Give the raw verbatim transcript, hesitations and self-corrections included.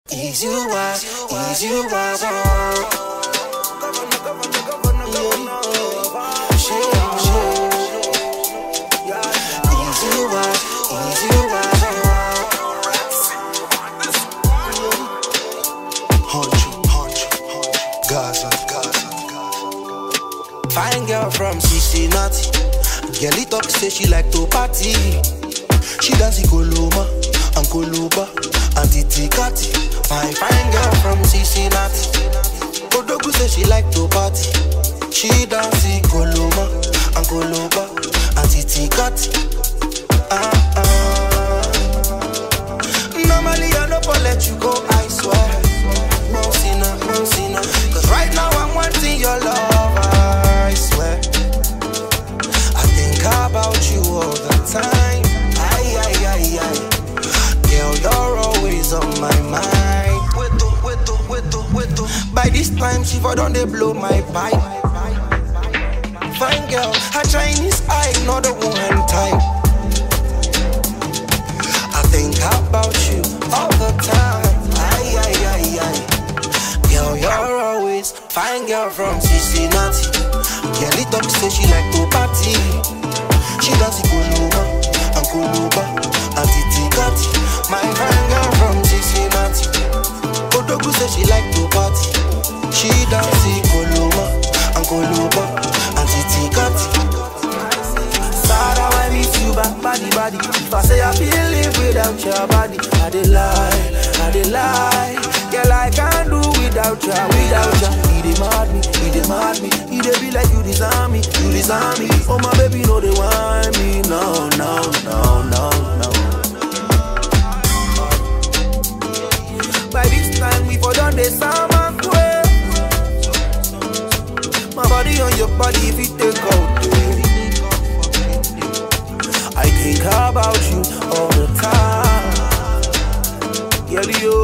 Easy wise, easy wise, oh. Easy wise, easy wise, Huncho, huncho, huncho. Gaza, Gaza, Gaza. Fine girl from Cincinnati. Girl it up say she like to party. She dance in Coloma and Coloba and Titicati. Fine, fine girl from Cincinnati. Odogu say she like to party. She dance in Coloma and Coloba and Titicati. Ah ah. Normally I don't let you go, I swear. Monsina, Monsina. Cause right now I'm wanting your love, I swear. I think about you all the time. Ay, ay, ay, ay. Girl, you're always on my mind. Weto, weto, weto, weto. By this time, she for done they blow my pipe. Fine girl, her Chinese eye, not the one time. I think about you all the time. Ay, ay, ay, ay. Girl, you're always fine girl from Cincinnati. Girl, it up say she like to party. She dance in Coloma and Coloba and Titicati. My fine girl from Cincinnati. Odogu say she like to party. She dance in Coloma and Coloba and Titicati. Sada, I miss you back, body, body. If I say I feel live without your body, I dey lie, I dey lie. Girl, I can't do without you, without you. He dey mad me, he dey mad me. He dey be like you deserve me, you deserve me. Oh my baby, no they want me, no, no, no, no, no. By this time we for done the summer way. My body on your body if it take out there. I think about you all the time. Girl, you